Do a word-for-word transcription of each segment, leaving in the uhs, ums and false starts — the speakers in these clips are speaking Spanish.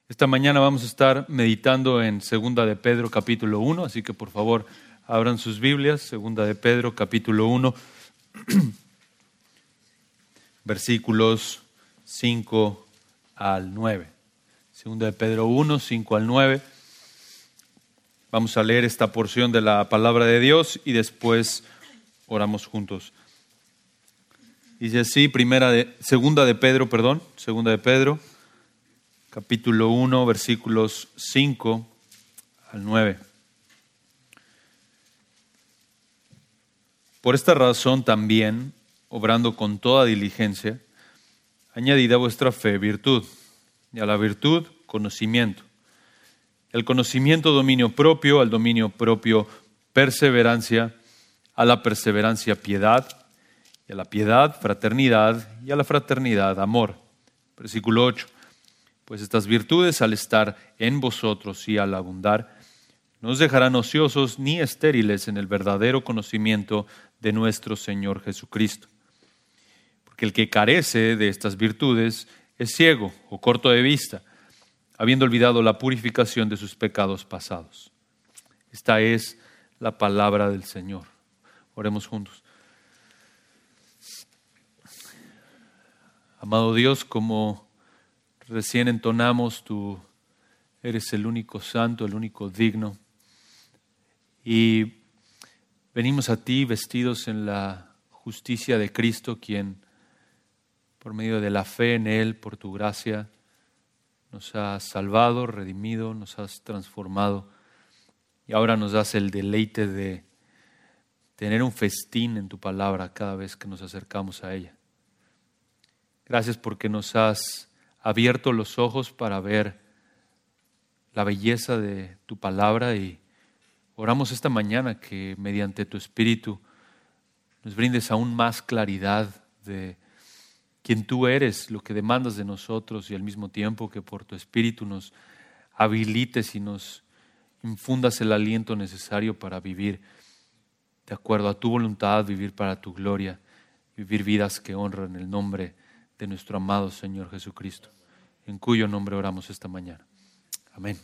Esta mañana vamos a estar meditando en Segunda de Pedro capítulo uno, así que por favor abran sus Biblias, Segunda de Pedro capítulo uno, versículos cinco al nueve. Segunda de Pedro uno, cinco al nueve. Vamos a leer esta porción de la palabra de Dios y después oramos juntos. Dice así, primera de, segunda de Pedro, perdón, segunda de Pedro, capítulo uno, versículos cinco al nueve. Por esta razón también, obrando con toda diligencia, añadid a vuestra fe virtud, y a la virtud conocimiento, el conocimiento dominio propio, al dominio propio perseverancia, a la perseverancia piedad, y a la piedad fraternidad, y a la fraternidad amor. Versículo ocho. Pues estas virtudes, al estar en vosotros y al abundar, no os dejarán ociosos ni estériles en el verdadero conocimiento de nuestro Señor Jesucristo. Porque el que carece de estas virtudes es ciego o corto de vista, habiendo olvidado la purificación de sus pecados pasados. Esta es la palabra del Señor. Oremos juntos. Amado Dios, como recién entonamos, tú eres el único santo, el único digno. Y venimos a ti vestidos en la justicia de Cristo, quien por medio de la fe en Él, por tu gracia, nos has salvado, redimido, nos has transformado. Y ahora nos das el deleite de tener un festín en tu palabra cada vez que nos acercamos a ella. Gracias porque nos has abierto los ojos para ver la belleza de tu palabra y oramos esta mañana que mediante tu Espíritu nos brindes aún más claridad de quién tú eres, lo que demandas de nosotros y al mismo tiempo que por tu Espíritu nos habilites y nos infundas el aliento necesario para vivir de acuerdo a tu voluntad, vivir para tu gloria, vivir vidas que honran el nombre de nuestro amado Señor Jesucristo, en cuyo nombre oramos esta mañana. Amén.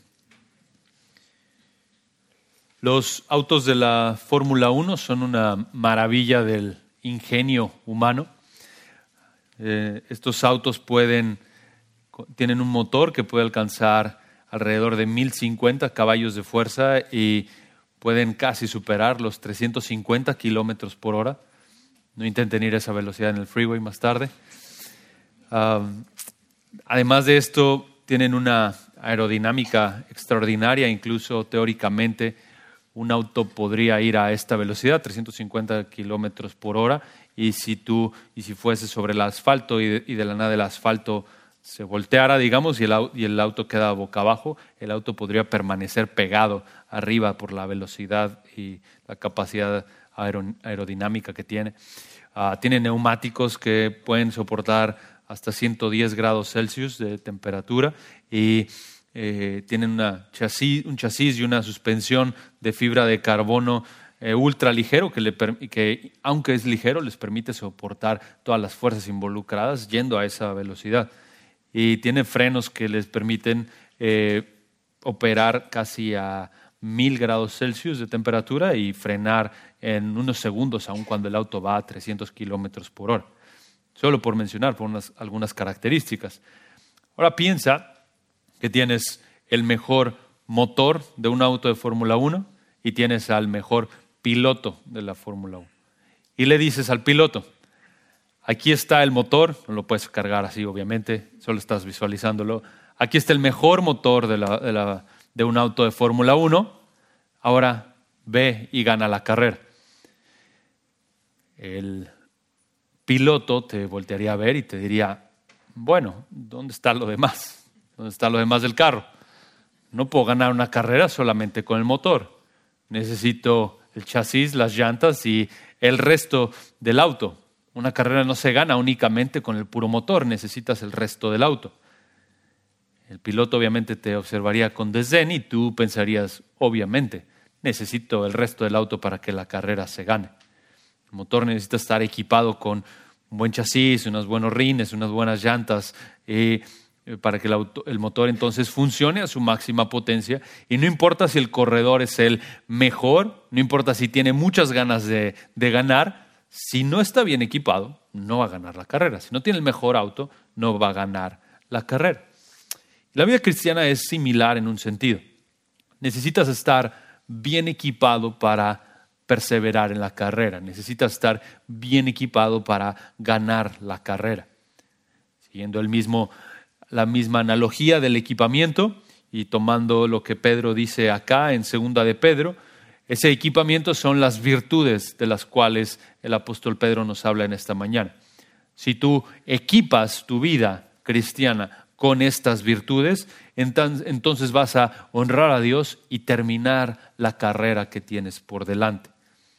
Los autos de la Fórmula uno son una maravilla del ingenio humano. Eh, estos autos pueden, tienen un motor que puede alcanzar alrededor de mil cincuenta caballos de fuerza y pueden casi superar los trescientos cincuenta kilómetros por hora. No intenten ir a esa velocidad en el freeway más tarde. Um, además de esto, tienen una aerodinámica extraordinaria. Incluso teóricamente un auto podría ir a esta velocidad, trescientos cincuenta kilómetros por hora, y si tú y si fuese sobre el asfalto y de, y de la nada el asfalto se volteara, digamos, y el, y el auto queda boca abajo, el auto podría permanecer pegado arriba por la velocidad y la capacidad aer- aerodinámica que tiene. Uh, tiene neumáticos que pueden soportar hasta ciento diez grados Celsius de temperatura y eh, tienen una chasis, un chasis y una suspensión de fibra de carbono eh, ultra ligero que, le, que, aunque es ligero, les permite soportar todas las fuerzas involucradas yendo a esa velocidad. Y tiene frenos que les permiten eh, operar casi a mil grados Celsius de temperatura y frenar en unos segundos, aun cuando el auto va a trescientos kilómetros por hora. Solo por mencionar por unas, algunas características. Ahora piensa que tienes el mejor motor de un auto de Fórmula uno y tienes al mejor piloto de la Fórmula uno. Y le dices al piloto, aquí está el motor, no lo puedes cargar así obviamente, solo estás visualizándolo. Aquí está el mejor motor de, la, de, la, de un auto de Fórmula uno, ahora ve y gana la carrera. El piloto te voltearía a ver y te diría, bueno, ¿dónde está lo demás? ¿Dónde está lo demás del carro? No puedo ganar una carrera solamente con el motor. Necesito el chasis, las llantas y el resto del auto. Una carrera no se gana únicamente con el puro motor, necesitas el resto del auto. El piloto obviamente te observaría con desdén y tú pensarías, obviamente, necesito el resto del auto para que la carrera se gane. El motor necesita estar equipado con un buen chasis, unos buenos rines, unas buenas llantas, y para que el, auto, el motor entonces funcione a su máxima potencia. Y no importa si el corredor es el mejor, no importa si tiene muchas ganas de, de ganar, si no está bien equipado, no va a ganar la carrera. Si no tiene el mejor auto, no va a ganar la carrera. La vida cristiana es similar en un sentido. Necesitas estar bien equipado para perseverar en la carrera. Necesitas estar bien equipado para ganar la carrera. Siguiendo el mismo, la misma analogía del equipamiento y tomando lo que Pedro dice acá en segunda de Pedro, ese equipamiento son las virtudes de las cuales el apóstol Pedro nos habla en esta mañana. Si tú equipas tu vida cristiana con estas virtudes, entonces vas a honrar a Dios y terminar la carrera que tienes por delante.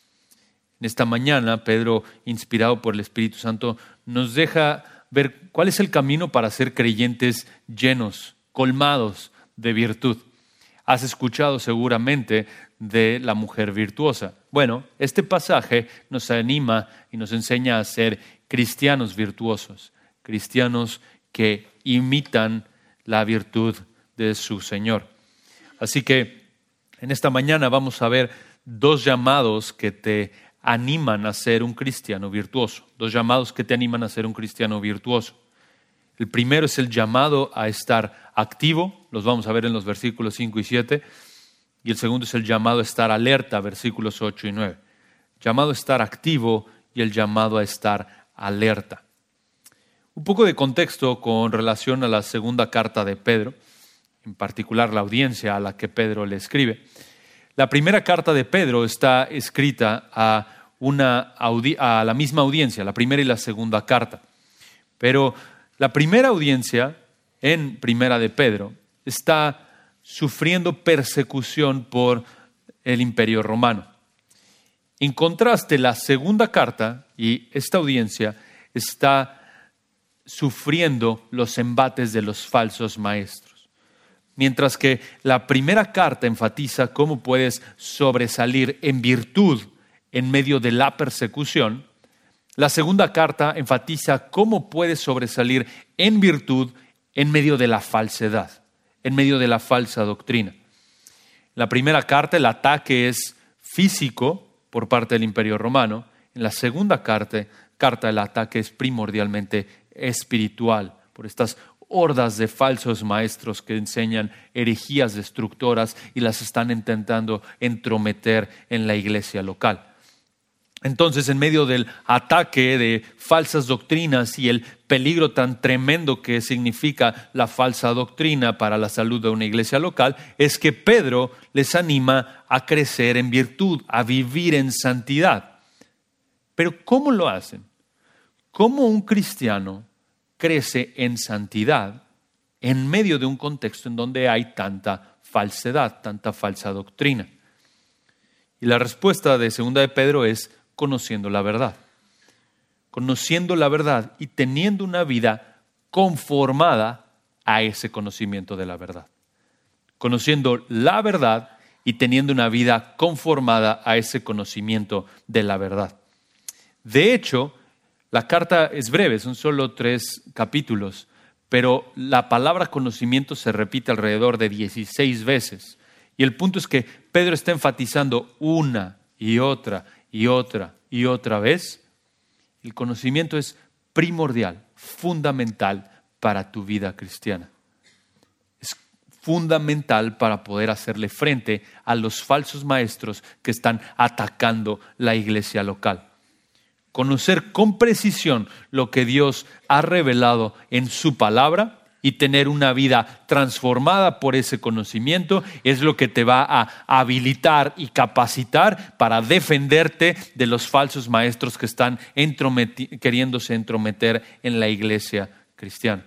En esta mañana, Pedro, inspirado por el Espíritu Santo, nos deja ver cuál es el camino para ser creyentes llenos, colmados de virtud. Has escuchado seguramente de la mujer virtuosa. Bueno, este pasaje nos anima y nos enseña a ser cristianos virtuosos, cristianos que imitan la virtud de su Señor. Así que en esta mañana vamos a ver dos llamados que te animan a ser un cristiano virtuoso. Dos llamados que te animan a ser un cristiano virtuoso. El primero es el llamado a estar activo, los vamos a ver en los versículos cinco y siete, y el segundo es el llamado a estar alerta, versículos ocho y nueve. Llamado a estar activo y el llamado a estar alerta. Un poco de contexto con relación a la segunda carta de Pedro, en particular la audiencia a la que Pedro le escribe. La primera carta de Pedro está escrita a, una audi- a la misma audiencia, la primera y la segunda carta. Pero la primera audiencia, en primera de Pedro, está sufriendo persecución por el Imperio Romano. En contraste, la segunda carta y esta audiencia está sufriendo los embates de los falsos maestros. Mientras que la primera carta enfatiza cómo puedes sobresalir en virtud en medio de la persecución, la segunda carta enfatiza cómo puedes sobresalir en virtud en medio de la falsedad, en medio de la falsa doctrina. En la primera carta el ataque es físico por parte del Imperio Romano. En la segunda carta, carta el ataque es primordialmente espiritual por estas hordas de falsos maestros que enseñan herejías destructoras y las están intentando entrometer en la iglesia local. Entonces, en medio del ataque de falsas doctrinas y el peligro tan tremendo que significa la falsa doctrina para la salud de una iglesia local, es que Pedro les anima a crecer en virtud, a vivir en santidad. Pero ¿cómo lo hacen? ¿Cómo un cristiano crece en santidad en medio de un contexto en donde hay tanta falsedad, tanta falsa doctrina? Y la respuesta de segunda de Pedro es conociendo la verdad. Conociendo la verdad y teniendo una vida conformada a ese conocimiento de la verdad. Conociendo la verdad y teniendo una vida conformada a ese conocimiento de la verdad. De hecho, la carta es breve, son solo tres capítulos, pero la palabra conocimiento se repite alrededor de dieciséis veces. Y el punto es que Pedro está enfatizando una y otra y otra y otra vez. El conocimiento es primordial, fundamental para tu vida cristiana. Es fundamental para poder hacerle frente a los falsos maestros que están atacando la iglesia local. Conocer con precisión lo que Dios ha revelado en su palabra y tener una vida transformada por ese conocimiento es lo que te va a habilitar y capacitar para defenderte de los falsos maestros que están entrometi- queriéndose entrometer en la iglesia cristiana.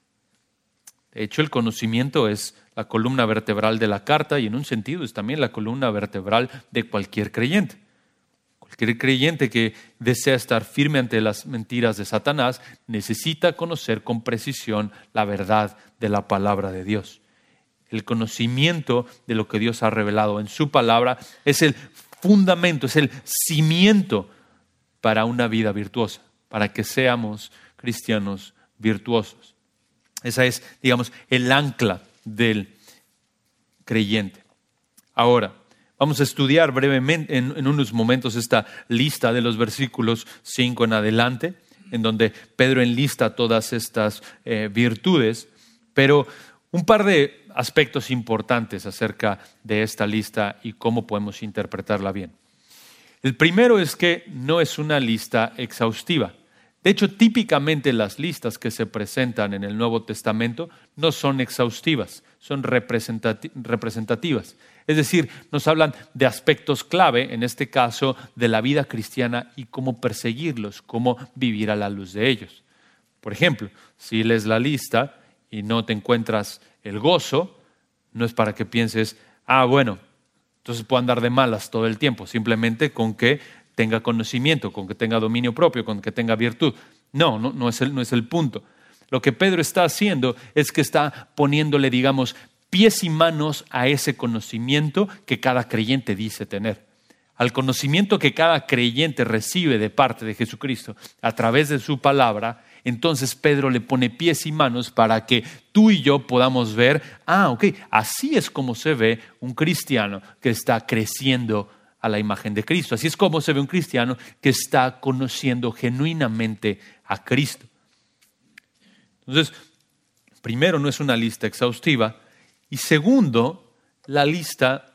De hecho, el conocimiento es la columna vertebral de la carta y en un sentido es también la columna vertebral de cualquier creyente. Cualquier creyente que desea estar firme ante las mentiras de Satanás necesita conocer con precisión la verdad de la palabra de Dios. El conocimiento de lo que Dios ha revelado en su palabra es el fundamento, es el cimiento para una vida virtuosa, para que seamos cristianos virtuosos. Esa es, digamos, el ancla del creyente. Ahora, vamos a estudiar brevemente en, en unos momentos esta lista de los versículos cinco en adelante, en donde Pedro enlista todas estas eh, virtudes, pero un par de aspectos importantes acerca de esta lista y cómo podemos interpretarla bien. El primero es que no es una lista exhaustiva. De hecho, típicamente las listas que se presentan en el Nuevo Testamento no son exhaustivas, son representati- representativas. Es decir, nos hablan de aspectos clave, en este caso, de la vida cristiana y cómo perseguirlos, cómo vivir a la luz de ellos. Por ejemplo, si lees la lista y no te encuentras el gozo, no es para que pienses, ah, bueno, entonces puedo andar de malas todo el tiempo, simplemente con que tenga conocimiento, con que tenga dominio propio, con que tenga virtud. No, no, no es el, no es el punto. Lo que Pedro está haciendo es que está poniéndole, digamos, pies y manos a ese conocimiento que cada creyente dice tener. Al conocimiento que cada creyente recibe de parte de Jesucristo a través de su palabra, entonces Pedro le pone pies y manos para que tú y yo podamos ver, ah, ok, así es como se ve un cristiano que está creciendo a la imagen de Cristo. Así es como se ve un cristiano que está conociendo genuinamente a Cristo. Entonces, primero, no es una lista exhaustiva. Y segundo, la lista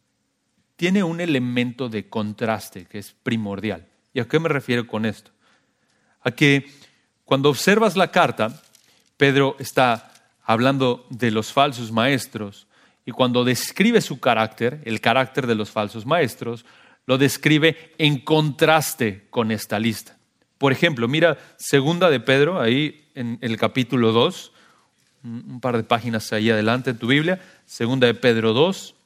tiene un elemento de contraste que es primordial. ¿Y a qué me refiero con esto? A que cuando observas la carta, Pedro está hablando de los falsos maestros y cuando describe su carácter, el carácter de los falsos maestros, lo describe en contraste con esta lista. Por ejemplo, mira segunda de Pedro, ahí en el capítulo dos, un par de páginas ahí adelante en tu Biblia, segunda de Pedro dos.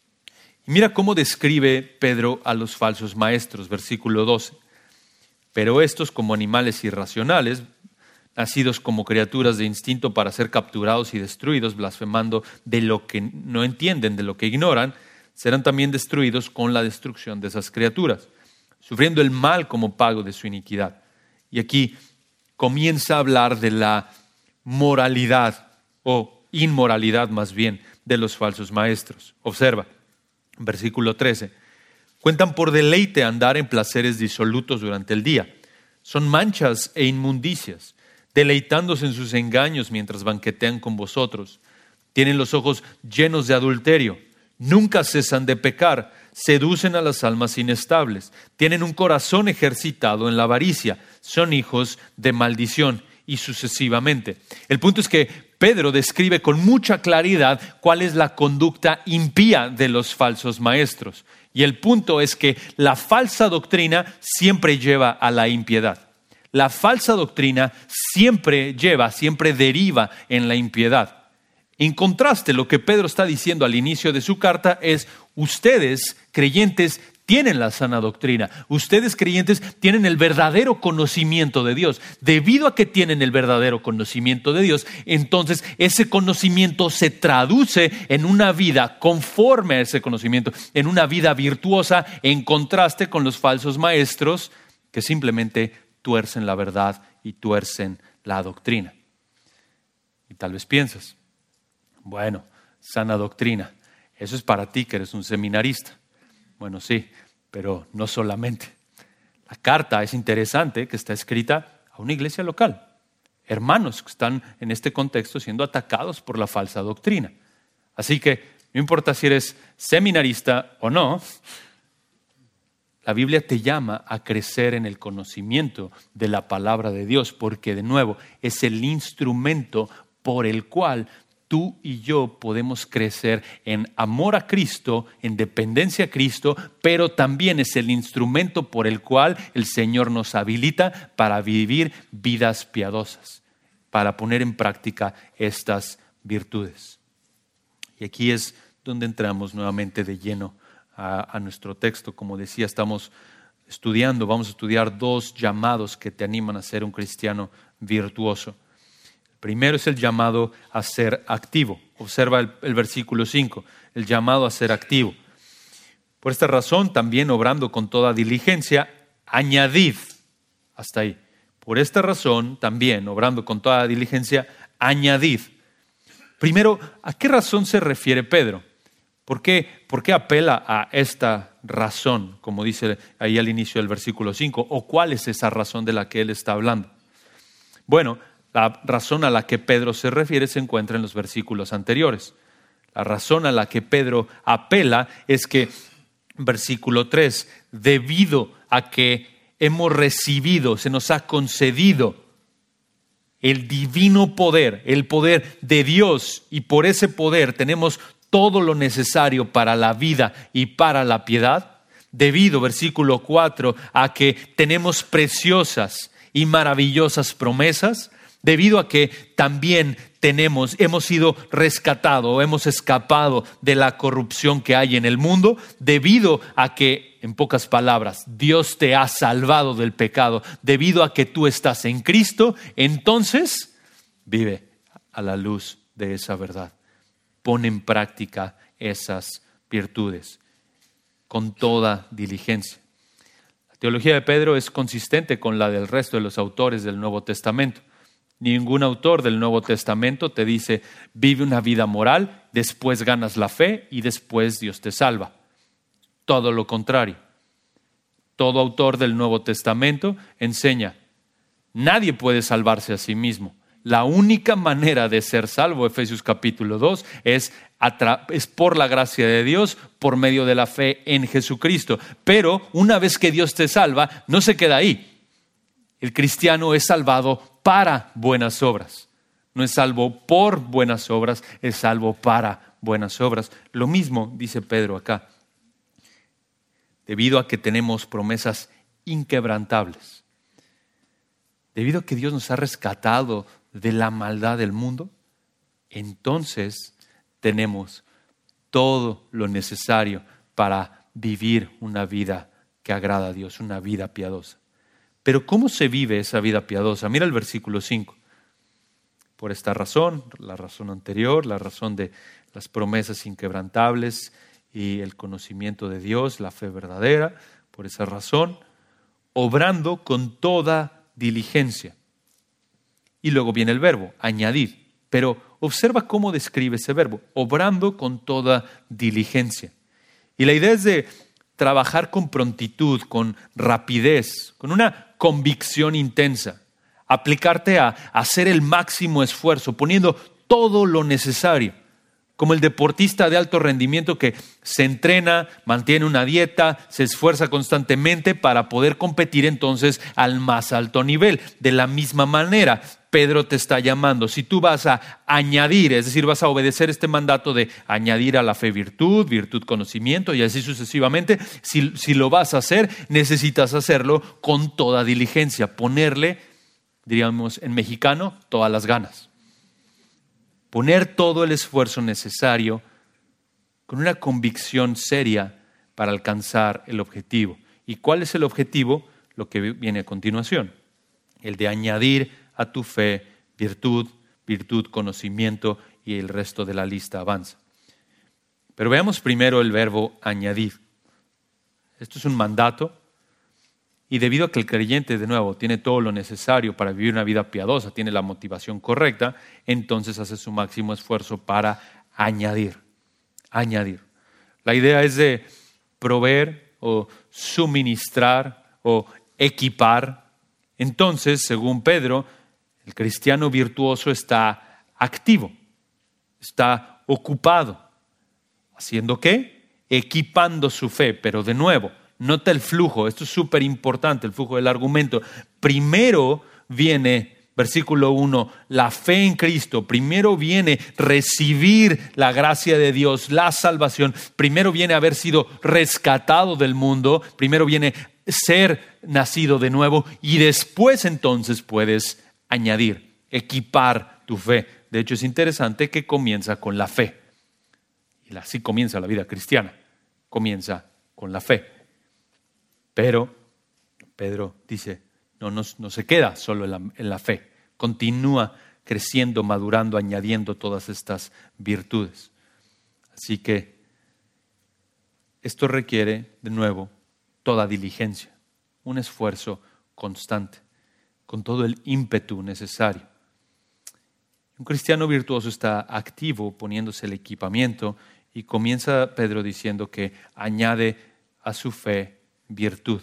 Y mira cómo describe Pedro a los falsos maestros, versículo doce. Pero estos, como animales irracionales, nacidos como criaturas de instinto para ser capturados y destruidos, blasfemando de lo que no entienden, de lo que ignoran, serán también destruidos con la destrucción de esas criaturas, sufriendo el mal como pago de su iniquidad. Y aquí comienza a hablar de la moralidad o inmoralidad más bien de los falsos maestros. Observa, versículo trece. Cuentan por deleite andar en placeres disolutos durante el día. Son manchas e inmundicias, deleitándose en sus engaños mientras banquetean con vosotros. Tienen los ojos llenos de adulterio, nunca cesan de pecar, seducen a las almas inestables, tienen un corazón ejercitado en la avaricia, son hijos de maldición y sucesivamente. El punto es que Pedro describe con mucha claridad cuál es la conducta impía de los falsos maestros. Y el punto es que la falsa doctrina siempre lleva a la impiedad. La falsa doctrina siempre lleva, siempre deriva en la impiedad. En contraste, lo que Pedro está diciendo al inicio de su carta es: ustedes, creyentes, tienen la sana doctrina. Ustedes, creyentes, tienen el verdadero conocimiento de Dios. Debido a que tienen el verdadero conocimiento de Dios, entonces ese conocimiento se traduce en una vida conforme a ese conocimiento, en una vida virtuosa, en contraste con los falsos maestros que simplemente tuercen la verdad y tuercen la doctrina. Y tal vez piensas, bueno, sana doctrina, eso es para ti que eres un seminarista. Bueno, sí, pero no solamente. La carta es interesante que está escrita a una iglesia local. Hermanos que están en este contexto siendo atacados por la falsa doctrina. Así que no importa si eres seminarista o no, la Biblia te llama a crecer en el conocimiento de la palabra de Dios, porque de nuevo es el instrumento por el cual tú y yo podemos crecer en amor a Cristo, en dependencia a Cristo, pero también es el instrumento por el cual el Señor nos habilita para vivir vidas piadosas, para poner en práctica estas virtudes. Y aquí es donde entramos nuevamente de lleno a, a nuestro texto. Como decía, estamos estudiando, vamos a estudiar dos llamados que te animan a ser un cristiano virtuoso. Primero es el llamado a ser activo. Observa el, el versículo cinco, el llamado a ser activo. Por esta razón, también obrando con toda diligencia, añadid, hasta ahí. Por esta razón, también obrando con toda diligencia, añadid. Primero, ¿a qué razón se refiere Pedro? ¿Por qué, ¿Por qué apela a esta razón, como dice ahí al inicio del versículo cinco? ¿O cuál es esa razón de la que él está hablando? Bueno, la razón a la que Pedro se refiere se encuentra en los versículos anteriores. La razón a la que Pedro apela es que, versículo tres, debido a que hemos recibido, se nos ha concedido el divino poder, el poder de Dios, y por ese poder tenemos todo lo necesario para la vida y para la piedad, debido, versículo cuatro, a que tenemos preciosas y maravillosas promesas, debido a que también tenemos, hemos sido rescatados, hemos escapado de la corrupción que hay en el mundo, debido a que, en pocas palabras, Dios te ha salvado del pecado, debido a que tú estás en Cristo, entonces vive a la luz de esa verdad. Pon en práctica esas virtudes con toda diligencia. La teología de Pedro es consistente con la del resto de los autores del Nuevo Testamento. Ningún autor del Nuevo Testamento te dice, vive una vida moral, después ganas la fe y después Dios te salva. Todo lo contrario. Todo autor del Nuevo Testamento enseña, nadie puede salvarse a sí mismo. La única manera de ser salvo, Efesios capítulo dos, es, atra- es por la gracia de Dios, por medio de la fe en Jesucristo. Pero una vez que Dios te salva, no se queda ahí. El cristiano es salvado para buenas obras. No es salvo por buenas obras, es salvo para buenas obras. Lo mismo dice Pedro acá. Debido a que tenemos promesas inquebrantables, debido a que Dios nos ha rescatado de la maldad del mundo, entonces tenemos todo lo necesario para vivir una vida que agrada a Dios, una vida piadosa. Pero ¿cómo se vive esa vida piadosa? Mira el versículo cinco. Por esta razón, la razón anterior, la razón de las promesas inquebrantables y el conocimiento de Dios, la fe verdadera, por esa razón, obrando con toda diligencia. Y luego viene el verbo, añadir. Pero observa cómo describe ese verbo, obrando con toda diligencia. Y la idea es de trabajar con prontitud, con rapidez, con una convicción intensa. Aplicarte a hacer el máximo esfuerzo, poniendo todo lo necesario. Como el deportista de alto rendimiento que se entrena, mantiene una dieta, se esfuerza constantemente para poder competir entonces al más alto nivel. De la misma manera, Pedro te está llamando. Si tú vas a añadir, es decir, vas a obedecer este mandato de añadir a la fe virtud, virtud conocimiento y así sucesivamente, si, si lo vas a hacer, necesitas hacerlo con toda diligencia, ponerle, diríamos en mexicano, todas las ganas. Poner todo el esfuerzo necesario con una convicción seria para alcanzar el objetivo. ¿Y cuál es el objetivo? Lo que viene a continuación. El de añadir a tu fe virtud, virtud, conocimiento y el resto de la lista avanza. Pero veamos primero el verbo añadir. Esto es un mandato y debido a que el creyente, de nuevo, tiene todo lo necesario para vivir una vida piadosa, tiene la motivación correcta, entonces hace su máximo esfuerzo para añadir. Añadir. La idea es de proveer o suministrar o equipar. Entonces, según Pedro, el cristiano virtuoso está activo, está ocupado. ¿Haciendo qué? Equipando su fe, pero de nuevo, nota el flujo, esto es súper importante, el flujo del argumento. Primero viene, versículo uno, la fe en Cristo. Primero viene recibir la gracia de Dios, la salvación. Primero viene haber sido rescatado del mundo. Primero viene ser nacido de nuevo y después entonces puedes añadir, equipar tu fe. De hecho, es interesante que comienza con la fe. Y así comienza la vida cristiana. Comienza con la fe. Pero Pedro dice, no, no, no se queda solo en la, en la fe. Continúa creciendo, madurando, añadiendo todas estas virtudes. Así que esto requiere, de nuevo, toda diligencia, un esfuerzo constante, con todo el ímpetu necesario. Un cristiano virtuoso está activo poniéndose el equipamiento y comienza Pedro diciendo que añade a su fe virtud.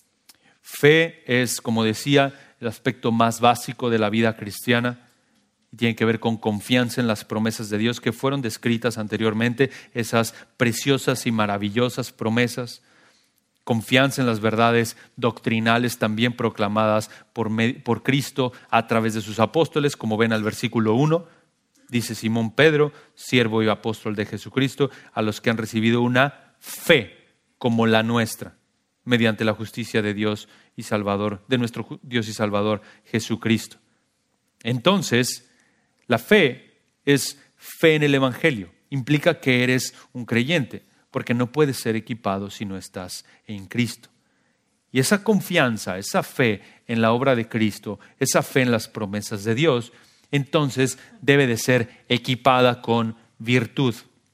Fe es, como decía, el aspecto más básico de la vida cristiana y tiene que ver con confianza en las promesas de Dios que fueron descritas anteriormente, esas preciosas y maravillosas promesas. Confianza en las verdades doctrinales también proclamadas por, por Cristo a través de sus apóstoles, como ven al versículo uno, dice Simón Pedro, siervo y apóstol de Jesucristo, a los que han recibido una fe como la nuestra, mediante la justicia de Dios y Salvador, de nuestro Dios y Salvador Jesucristo. Entonces, la fe es fe en el Evangelio, implica que eres un creyente, porque no puedes ser equipado si no estás en Cristo. Y esa confianza, esa fe en la obra de Cristo, esa fe en las promesas de Dios, entonces debe de ser equipada con virtud.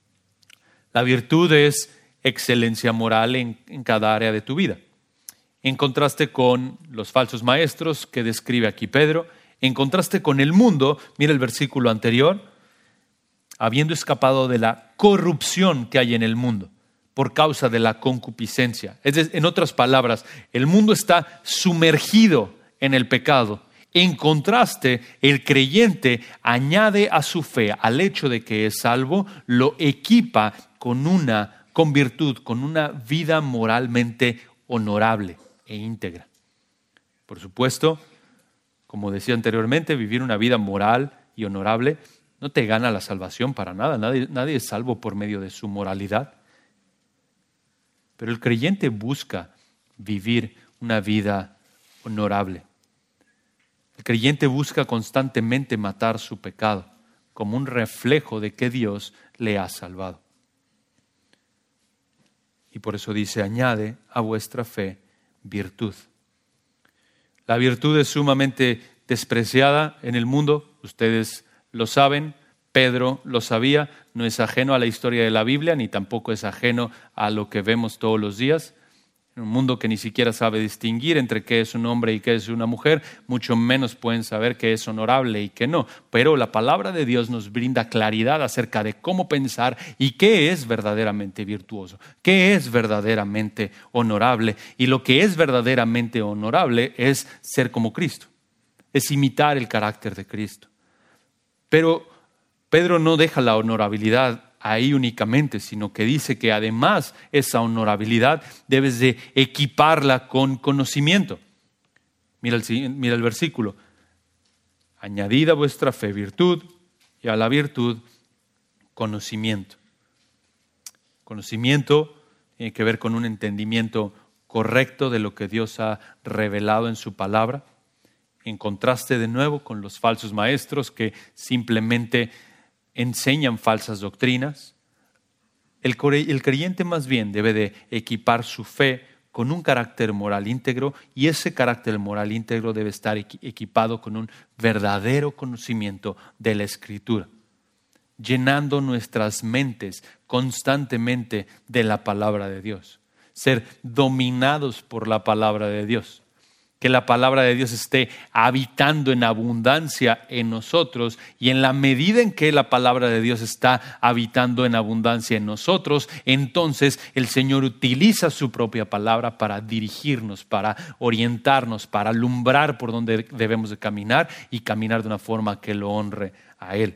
La virtud es excelencia moral en, en cada área de tu vida. En contraste con los falsos maestros que describe aquí Pedro, en contraste con el mundo, mira el versículo anterior, habiendo escapado de la corrupción que hay en el mundo por causa de la concupiscencia. Es decir, en otras palabras, el mundo está sumergido en el pecado. En contraste, el creyente añade a su fe, al hecho de que es salvo, lo equipa con una, con virtud, con una vida moralmente honorable e íntegra. Por supuesto, como decía anteriormente, vivir una vida moral y honorable no te gana la salvación para nada. Nadie, nadie es salvo por medio de su moralidad. Pero el creyente busca vivir una vida honorable. El creyente busca constantemente matar su pecado como un reflejo de que Dios le ha salvado. Y por eso dice, añade a vuestra fe virtud. La virtud es sumamente despreciada en el mundo, ustedes lo saben, Pedro lo sabía, no es ajeno a la historia de la Biblia, ni tampoco es ajeno a lo que vemos todos los días. En un mundo que ni siquiera sabe distinguir entre qué es un hombre y qué es una mujer, mucho menos pueden saber qué es honorable y qué no. Pero la palabra de Dios nos brinda claridad acerca de cómo pensar y qué es verdaderamente virtuoso, qué es verdaderamente honorable. Y lo que es verdaderamente honorable es ser como Cristo, es imitar el carácter de Cristo. Pero Pedro no deja la honorabilidad ahí únicamente, sino que dice que además esa honorabilidad debes de equiparla con conocimiento. Mira el, mira el versículo. Añadid a vuestra fe virtud y a la virtud conocimiento. Conocimiento tiene que ver con un entendimiento correcto de lo que Dios ha revelado en su palabra, en contraste de nuevo con los falsos maestros que simplemente enseñan falsas doctrinas. El, el creyente más bien debe de equipar su fe con un carácter moral íntegro y ese carácter moral íntegro debe estar equipado con un verdadero conocimiento de la Escritura, llenando nuestras mentes constantemente de la palabra de Dios, ser dominados por la palabra de Dios. Que la palabra de Dios esté habitando en abundancia en nosotros y en la medida en que la palabra de Dios está habitando en abundancia en nosotros, entonces el Señor utiliza su propia palabra para dirigirnos, para orientarnos, para alumbrar por donde debemos de caminar y caminar de una forma que lo honre a Él.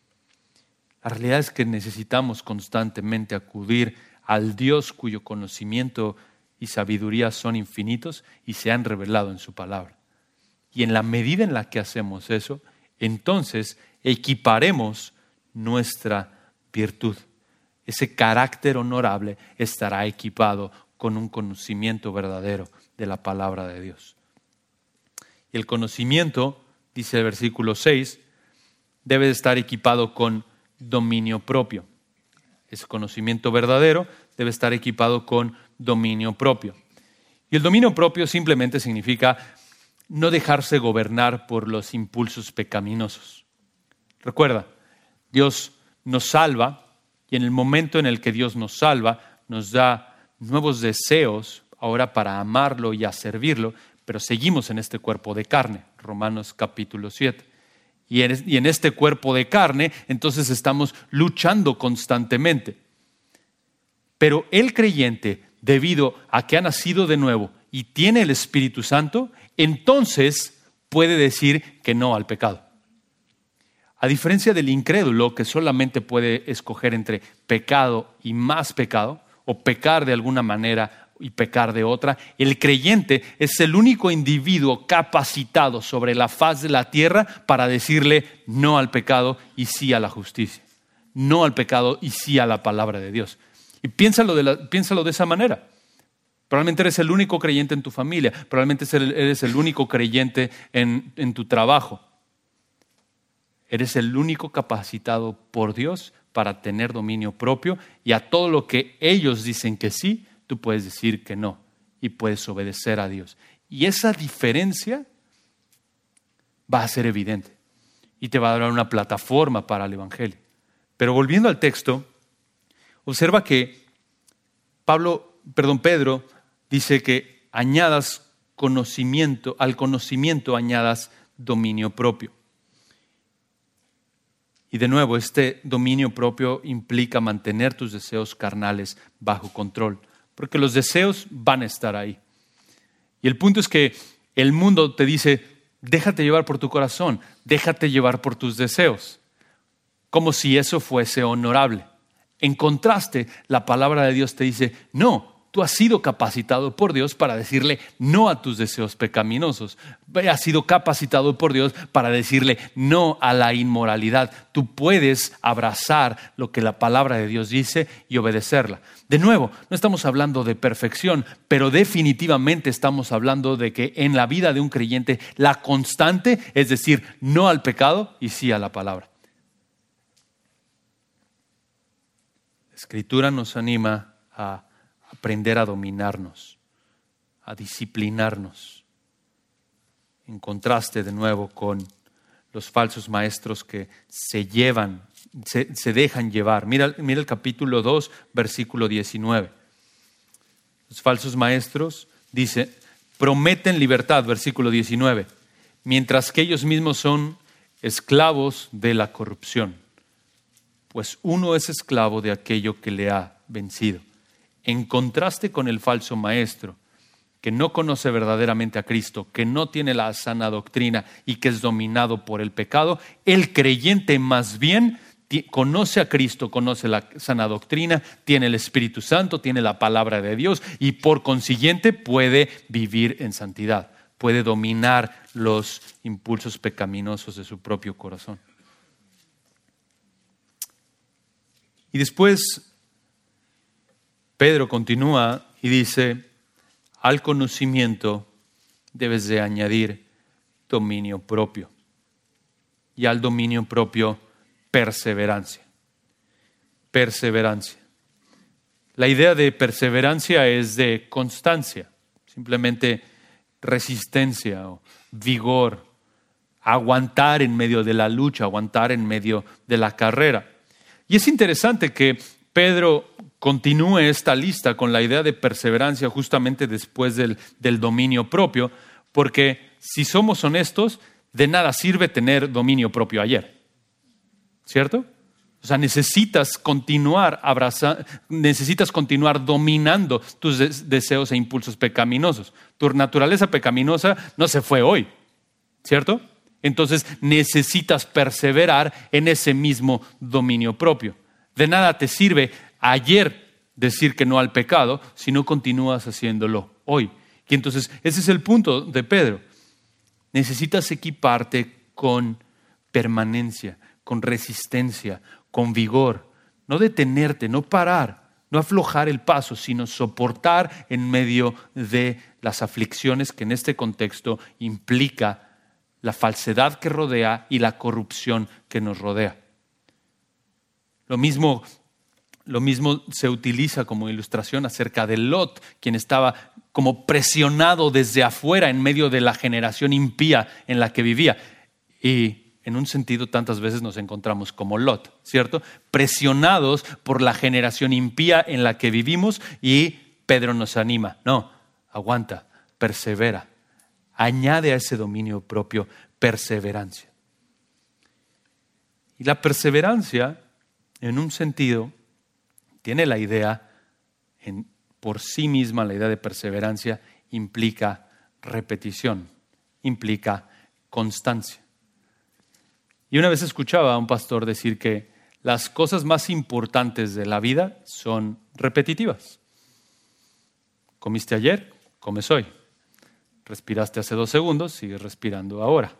La realidad es que necesitamos constantemente acudir al Dios cuyo conocimiento y sabiduría son infinitos y se han revelado en su palabra. Y en la medida en la que hacemos eso, entonces equiparemos nuestra virtud. Ese carácter honorable estará equipado con un conocimiento verdadero de la palabra de Dios. Y el conocimiento, dice el versículo seis, debe de estar equipado con dominio propio. Ese conocimiento verdadero debe estar equipado con dominio propio. Y el dominio propio simplemente significa no dejarse gobernar por los impulsos pecaminosos. Recuerda, Dios nos salva y en el momento en el que Dios nos salva, nos da nuevos deseos ahora para amarlo y a servirlo, pero seguimos en este cuerpo de carne, Romanos capítulo siete. y en, y en este cuerpo de carne, entonces estamos luchando constantemente. Pero el creyente, debido a que ha nacido de nuevo y tiene el Espíritu Santo, entonces puede decir que no al pecado. A diferencia del incrédulo, que solamente puede escoger entre pecado y más pecado, o pecar de alguna manera y pecar de otra, el creyente es el único individuo capacitado sobre la faz de la tierra para decirle no al pecado y sí a la justicia. No al pecado y sí a la palabra de Dios. Y piénsalo de, la, piénsalo de esa manera. Probablemente eres el único creyente en tu familia, probablemente eres el único creyente en, en tu trabajo. Eres el único capacitado por Dios para tener dominio propio, y a todo lo que ellos dicen que sí, tú puedes decir que no y puedes obedecer a Dios. Y esa diferencia va a ser evidente y te va a dar una plataforma para el Evangelio. Pero volviendo al texto, observa que Pablo, perdón, Pedro dice que añadas conocimiento, al conocimiento añadas dominio propio. Y de nuevo, este dominio propio implica mantener tus deseos carnales bajo control, porque los deseos van a estar ahí. Y el punto es que el mundo te dice, déjate llevar por tu corazón, déjate llevar por tus deseos, como si eso fuese honorable. En contraste, la palabra de Dios te dice, no, tú has sido capacitado por Dios para decirle no a tus deseos pecaminosos. Has sido capacitado por Dios para decirle no a la inmoralidad. Tú puedes abrazar lo que la palabra de Dios dice y obedecerla. De nuevo, no estamos hablando de perfección, pero definitivamente estamos hablando de que en la vida de un creyente la constante es decir no al pecado y sí a la palabra. La Escritura nos anima a aprender a dominarnos, a disciplinarnos, en contraste de nuevo con los falsos maestros que se llevan, se, se dejan llevar. Mira, mira el capítulo dos, versículo diecinueve. Los falsos maestros, dice, prometen libertad, versículo diecinueve, mientras que ellos mismos son esclavos de la corrupción, pues uno es esclavo de aquello que le ha vencido. En contraste con el falso maestro, que no conoce verdaderamente a Cristo, que no tiene la sana doctrina y que es dominado por el pecado, el creyente más bien conoce a Cristo, conoce la sana doctrina, tiene el Espíritu Santo, tiene la palabra de Dios y por consiguiente puede vivir en santidad, puede dominar los impulsos pecaminosos de su propio corazón. Y después Pedro continúa y dice, al conocimiento debes de añadir dominio propio y al dominio propio perseverancia. Perseverancia. La idea de perseverancia es de constancia, simplemente resistencia o vigor, aguantar en medio de la lucha, aguantar en medio de la carrera. Y es interesante que Pedro continúe esta lista con la idea de perseverancia justamente después del, del dominio propio, porque si somos honestos, de nada sirve tener dominio propio ayer, ¿cierto? O sea, necesitas continuar abrazando, necesitas continuar dominando tus des- deseos e impulsos pecaminosos. Tu naturaleza pecaminosa no se fue hoy, ¿cierto? Entonces necesitas perseverar en ese mismo dominio propio. De nada te sirve ayer decir que no al pecado si no continúas haciéndolo hoy. Y entonces ese es el punto de Pedro. Necesitas equiparte con permanencia, con resistencia, con vigor. No detenerte, no parar, no aflojar el paso, sino soportar en medio de las aflicciones que en este contexto implica la falsedad que rodea y la corrupción que nos rodea. Lo mismo, lo mismo se utiliza como ilustración acerca de Lot, quien estaba como presionado desde afuera en medio de la generación impía en la que vivía. Y en un sentido tantas veces nos encontramos como Lot, ¿cierto? Presionados por la generación impía en la que vivimos y Pedro nos anima. No, aguanta, persevera. Añade a ese dominio propio perseverancia. Y la perseverancia, en un sentido, tiene la idea, en, por sí misma la idea de perseverancia implica repetición, implica constancia. Y una vez escuchaba a un pastor decir que las cosas más importantes de la vida son repetitivas. Comiste ayer, comes hoy. Respiraste hace dos segundos, sigues respirando ahora.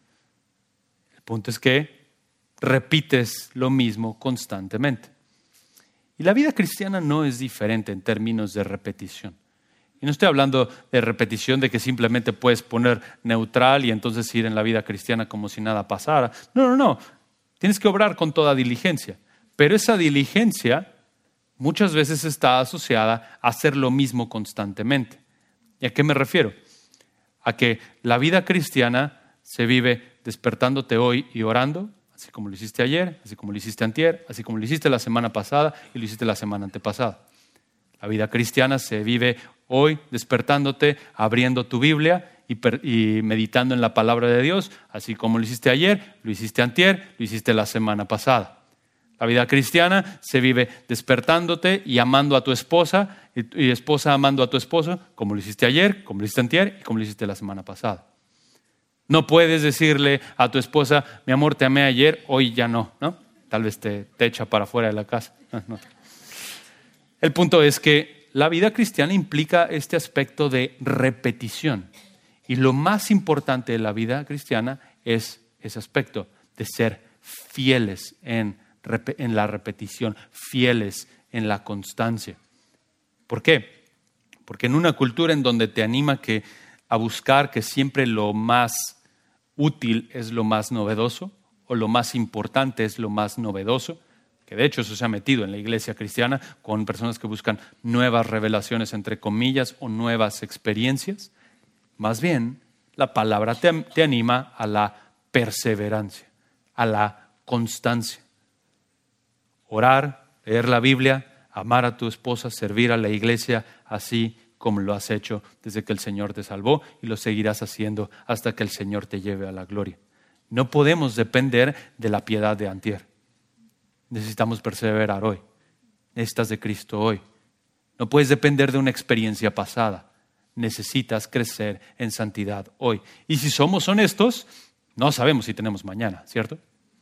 El punto es que repites lo mismo constantemente. Y la vida cristiana no es diferente en términos de repetición. Y no estoy hablando de repetición de que simplemente puedes poner neutral y entonces ir en la vida cristiana como si nada pasara. No, no, no. Tienes que obrar con toda diligencia. Pero esa diligencia muchas veces está asociada a hacer lo mismo constantemente. ¿Y a qué me refiero? A que la vida cristiana se vive despertándote hoy y orando, así como lo hiciste ayer, así como lo hiciste antier, así como lo hiciste la semana pasada y lo hiciste la semana antepasada. La vida cristiana se vive hoy despertándote, abriendo tu Biblia y, per- y meditando en la palabra de Dios, así como lo hiciste ayer, lo hiciste antier, lo hiciste la semana pasada. La vida cristiana se vive despertándote y amando a tu esposa, y, y esposa amando a tu esposo, como lo hiciste ayer, como lo hiciste antier y como lo hiciste la semana pasada. No puedes decirle a tu esposa, mi amor, te amé ayer, hoy ya no, ¿no? Tal vez te, te echa para afuera de la casa. No, no. El punto es que la vida cristiana implica este aspecto de repetición. Y lo más importante de la vida cristiana es ese aspecto de ser fieles en, en la repetición, fieles en la constancia. ¿Por qué? Porque en una cultura en donde te anima que, a buscar que siempre lo más útil es lo más novedoso o lo más importante es lo más novedoso, que de hecho eso se ha metido en la iglesia cristiana con personas que buscan nuevas revelaciones, entre comillas, o nuevas experiencias. Más bien, la palabra te, te anima a la perseverancia, a la constancia. Orar, leer la Biblia, amar a tu esposa, servir a la iglesia, así como lo has hecho desde que el Señor te salvó y lo seguirás haciendo hasta que el Señor te lleve a la gloria. No podemos depender de la piedad de antier. Necesitamos perseverar hoy. Necesitas de Cristo hoy. No puedes depender de una experiencia pasada. Necesitas crecer en santidad hoy. Y si somos honestos, no sabemos si tenemos mañana, ¿cierto?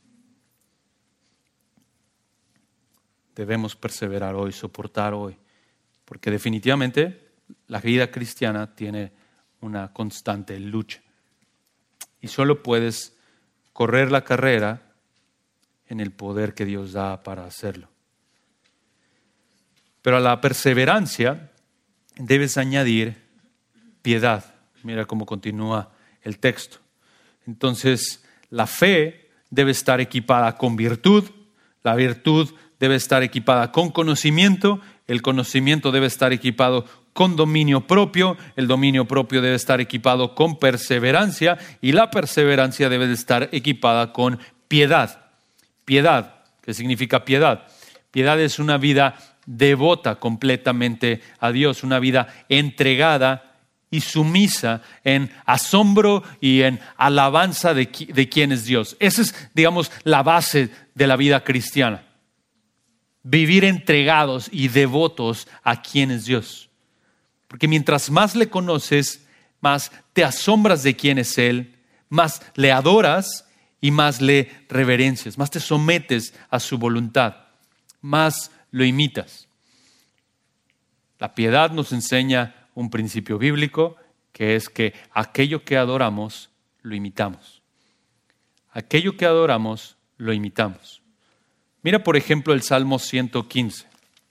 Debemos perseverar hoy, soportar hoy, porque definitivamente la vida cristiana tiene una constante lucha. Y solo puedes correr la carrera en el poder que Dios da para hacerlo. Pero a la perseverancia debes añadir piedad. Mira cómo continúa el texto. Entonces, la fe debe estar equipada con virtud, la virtud debe estar equipada con conocimiento, el conocimiento debe estar equipado con dominio propio, el dominio propio debe estar equipado con perseverancia y la perseverancia debe de estar equipada con piedad. Piedad, ¿qué significa piedad? Piedad es una vida devota completamente a Dios, una vida entregada y sumisa en asombro y en alabanza de, de quién es Dios. Esa es, digamos, la base de la vida cristiana. Vivir entregados y devotos a quién es Dios. Porque mientras más le conoces, más te asombras de quién es Él, más le adoras y más le reverencias, más te sometes a su voluntad, más lo imitas. La piedad nos enseña un principio bíblico que es que aquello que adoramos, lo imitamos. Aquello que adoramos, lo imitamos. Mira, por ejemplo, el Salmo ciento quince.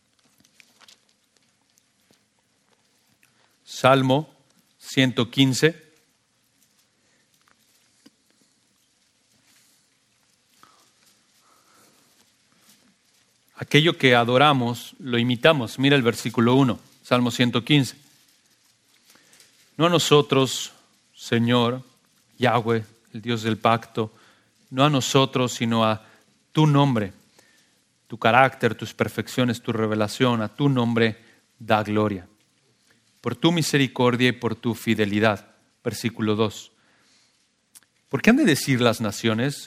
Salmo ciento quince. Aquello que adoramos, lo imitamos. Mira el versículo uno, Salmo ciento quince. No a nosotros, Señor, Yahweh, el Dios del pacto, no a nosotros, sino a tu nombre, tu carácter, tus perfecciones, tu revelación, a tu nombre da gloria. Por tu misericordia y por tu fidelidad. Versículo dos. ¿Por qué han de decir las naciones?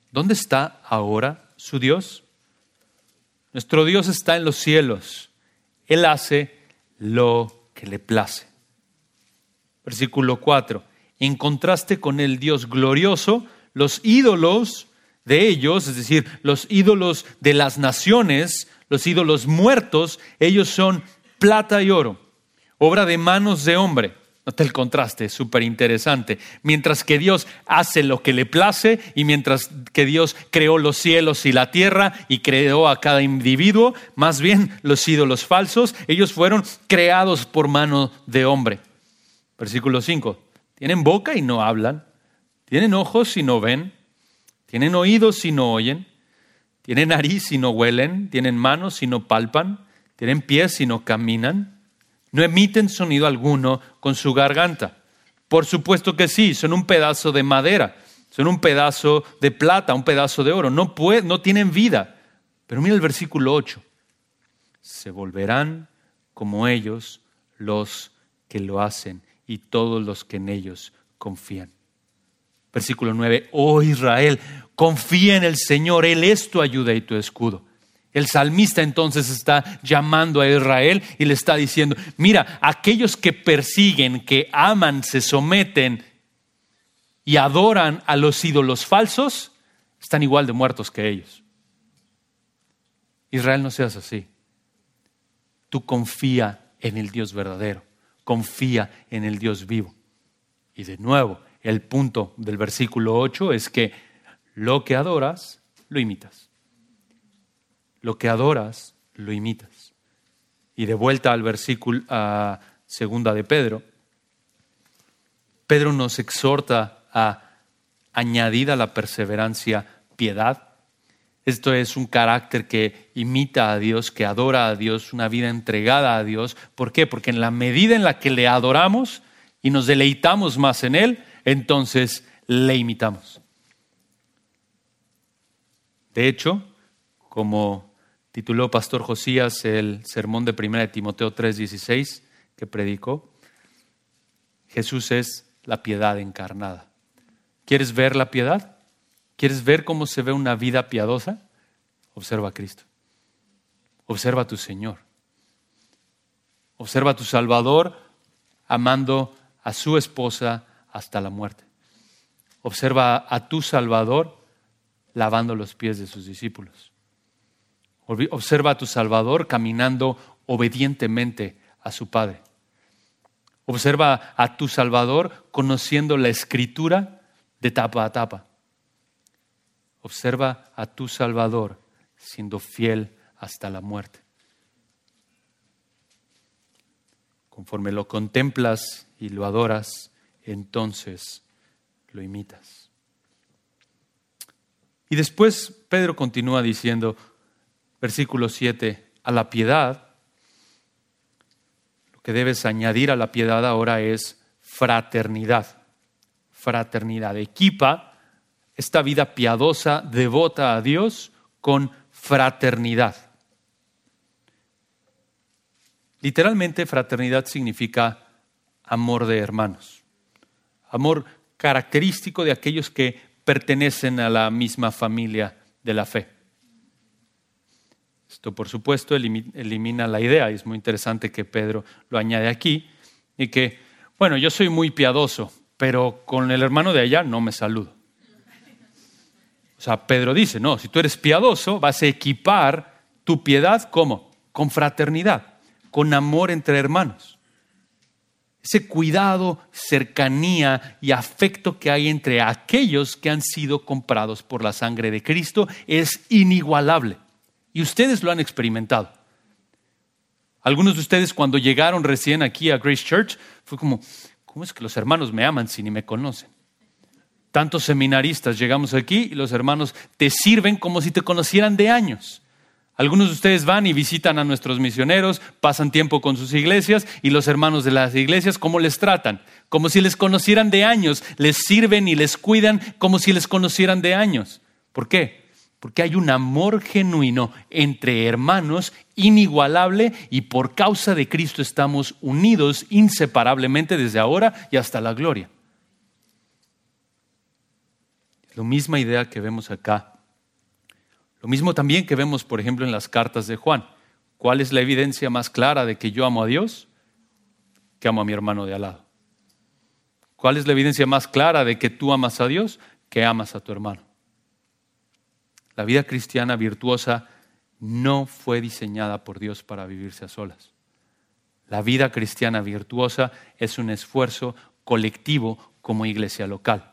¿dónde está ahora su Dios? Nuestro Dios está en los cielos. Él hace lo que le place. Versículo cuatro. En contraste con el Dios glorioso, los ídolos de ellos, es decir, los ídolos de las naciones, los ídolos muertos, ellos son plata y oro, obra de manos de hombre. Nota el contraste, es súper interesante. Mientras que Dios hace lo que le place y mientras que Dios creó los cielos y la tierra y creó a cada individuo, más bien los ídolos falsos, ellos fueron creados por mano de hombre. Versículo cinco. Tienen boca y no hablan, tienen ojos y no ven, tienen oídos y no oyen, tienen nariz y no huelen, tienen manos y no palpan, tienen pies y no caminan. No emiten sonido alguno con su garganta. Por supuesto que sí, son un pedazo de madera, son un pedazo de plata, un pedazo de oro. No, puede, no tienen vida. Pero mira el versículo ocho. Se volverán como ellos los que lo hacen y todos los que en ellos confían. Versículo nueve. Oh Israel, confía en el Señor, Él es tu ayuda y tu escudo. El salmista entonces está llamando a Israel y le está diciendo, mira, aquellos que persiguen, que aman, se someten y adoran a los ídolos falsos, están igual de muertos que ellos. Israel, no seas así. Tú confía en el Dios verdadero, confía en el Dios vivo. Y de nuevo, el punto del versículo ocho es que lo que adoras, lo imitas. Lo que adoras, lo imitas. Y de vuelta al versículo a segunda de Pedro, Pedro nos exhorta a añadir a la perseverancia piedad. Esto es un carácter que imita a Dios, que adora a Dios, una vida entregada a Dios. ¿Por qué? Porque en la medida en la que le adoramos y nos deleitamos más en Él, entonces le imitamos. De hecho, como tituló Pastor Josías el sermón de primera de Timoteo tres dieciséis que predicó, Jesús es la piedad encarnada. ¿Quieres ver la piedad? ¿Quieres ver cómo se ve una vida piadosa? Observa a Cristo. Observa a tu Señor. Observa a tu Salvador amando a su esposa hasta la muerte. Observa a tu Salvador lavando los pies de sus discípulos. Observa a tu Salvador caminando obedientemente a su Padre. Observa a tu Salvador conociendo la Escritura de tapa a tapa. Observa a tu Salvador siendo fiel hasta la muerte. Conforme lo contemplas y lo adoras, entonces lo imitas. Y después Pedro continúa diciendo, versículo siete, a la piedad, lo que debes añadir a la piedad ahora es fraternidad. Fraternidad. Equipa esta vida piadosa, devota a Dios, con fraternidad. Literalmente, fraternidad significa amor de hermanos. Amor característico de aquellos que pertenecen a la misma familia de la fe. Esto, por supuesto, elimina la idea, y es muy interesante que Pedro lo añade aquí, y que, bueno, yo soy muy piadoso, pero con el hermano de allá no me saludo. O sea, Pedro dice, no, si tú eres piadoso, vas a equipar tu piedad, ¿cómo? Con fraternidad, con amor entre hermanos. Ese cuidado, cercanía y afecto que hay entre aquellos que han sido comprados por la sangre de Cristo es inigualable. Y ustedes lo han experimentado. Algunos de ustedes cuando llegaron recién aquí a Grace Church, fue como, ¿cómo es que los hermanos me aman si ni me conocen? Tantos seminaristas llegamos aquí y los hermanos te sirven como si te conocieran de años. Algunos de ustedes van y visitan a nuestros misioneros, pasan tiempo con sus iglesias y los hermanos de las iglesias, ¿cómo les tratan? Como si les conocieran de años. Les sirven y les cuidan como si les conocieran de años. ¿Por qué? Porque hay un amor genuino entre hermanos inigualable y por causa de Cristo estamos unidos inseparablemente desde ahora y hasta la gloria. La misma idea que vemos acá. Lo mismo también que vemos, por ejemplo, en las cartas de Juan. ¿Cuál es la evidencia más clara de que yo amo a Dios? Que amo a mi hermano de al lado. ¿Cuál es la evidencia más clara de que tú amas a Dios? Que amas a tu hermano. La vida cristiana virtuosa no fue diseñada por Dios para vivirse a solas. La vida cristiana virtuosa es un esfuerzo colectivo como iglesia local.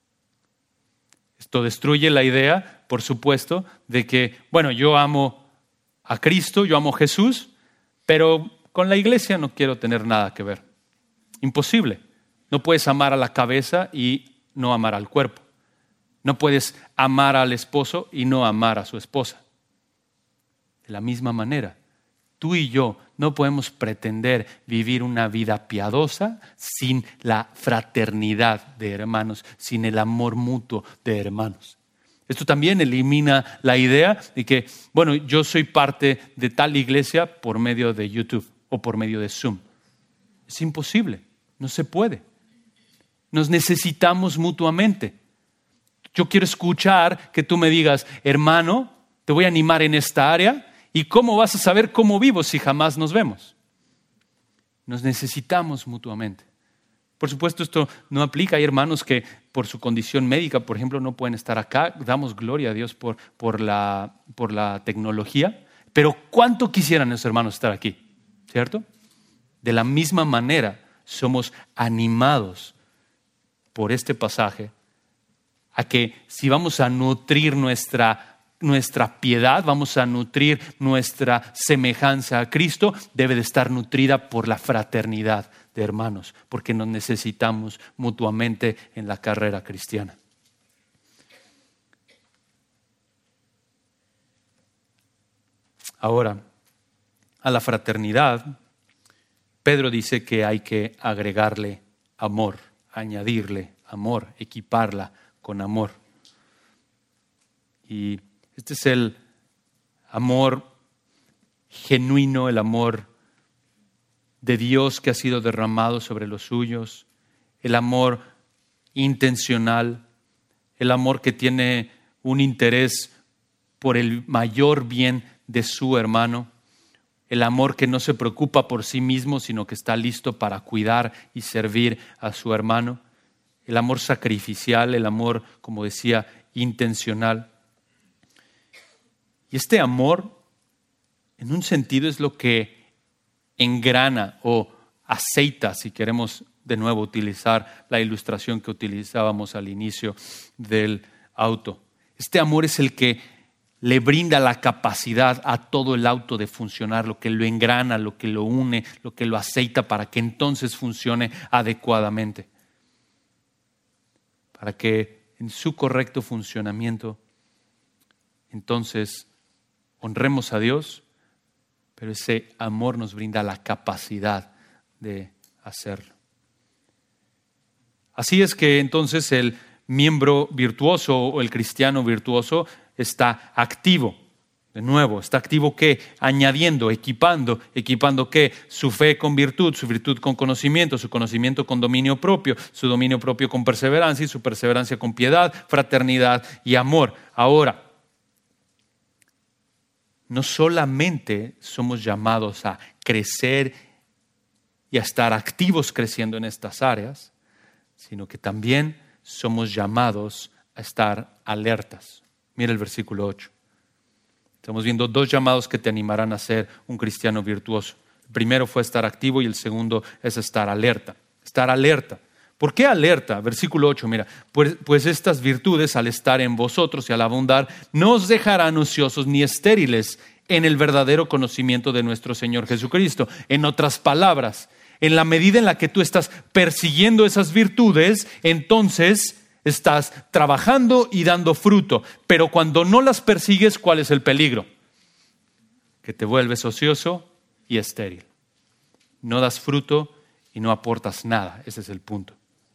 Esto destruye la idea, por supuesto, de que, bueno, yo amo a Cristo, yo amo a Jesús, pero con la iglesia no quiero tener nada que ver. Imposible. No puedes amar a la cabeza y no amar al cuerpo. No puedes amar al esposo y no amar a su esposa. De la misma manera, tú y yo no podemos pretender vivir una vida piadosa sin la fraternidad de hermanos, sin el amor mutuo de hermanos. Esto también elimina la idea de que, bueno, yo soy parte de tal iglesia por medio de YouTube o por medio de Zoom. Es imposible, no se puede. Nos necesitamos mutuamente. Yo quiero escuchar que tú me digas, hermano, te voy a animar en esta área. ¿Y cómo vas a saber cómo vivo si jamás nos vemos? Nos necesitamos mutuamente. Por supuesto, esto no aplica. Hay hermanos que por su condición médica, por ejemplo, no pueden estar acá. Damos gloria a Dios por, por, la, por la tecnología. Pero ¿cuánto quisieran esos hermanos estar aquí? ¿Cierto? De la misma manera, somos animados por este pasaje a que si vamos a nutrir nuestra Nuestra piedad, vamos a nutrir nuestra semejanza a Cristo, debe de estar nutrida por la fraternidad de hermanos, porque nos necesitamos mutuamente en la carrera cristiana. Ahora, a la fraternidad, Pedro dice que hay que agregarle amor, añadirle amor, equiparla con amor. Y este es el amor genuino, el amor de Dios que ha sido derramado sobre los suyos, el amor intencional, el amor que tiene un interés por el mayor bien de su hermano, el amor que no se preocupa por sí mismo, sino que está listo para cuidar y servir a su hermano, el amor sacrificial, el amor, como decía, intencional. Y este amor, en un sentido, es lo que engrana o aceita, si queremos de nuevo utilizar la ilustración que utilizábamos al inicio del auto. Este amor es el que le brinda la capacidad a todo el auto de funcionar, lo que lo engrana, lo que lo une, lo que lo aceita para que entonces funcione adecuadamente. Para que en su correcto funcionamiento, entonces, honremos a Dios, pero ese amor nos brinda la capacidad de hacerlo. Así es que entonces el miembro virtuoso o el cristiano virtuoso está activo. De nuevo, está activo ¿qué? Añadiendo, equipando. ¿Equipando qué? Su fe con virtud, su virtud con conocimiento, su conocimiento con dominio propio, su dominio propio con perseverancia y su perseverancia con piedad, fraternidad y amor. Ahora, no solamente somos llamados a crecer y a estar activos creciendo en estas áreas, sino que también somos llamados a estar alertas. Mira el versículo ocho. Estamos viendo dos llamados que te animarán a ser un cristiano virtuoso. El primero fue estar activo y el segundo es estar alerta. Estar alerta. ¿Por qué alerta? Versículo ocho, mira. Pues, pues estas virtudes, al estar en vosotros y al abundar, no os dejarán ociosos ni estériles en el verdadero conocimiento de nuestro Señor Jesucristo. En otras palabras, en la medida en la que tú estás persiguiendo esas virtudes, entonces estás trabajando y dando fruto. Pero cuando no las persigues, ¿cuál es el peligro? Que te vuelves ocioso y estéril. No das fruto y no aportas nada. Ese es el punto.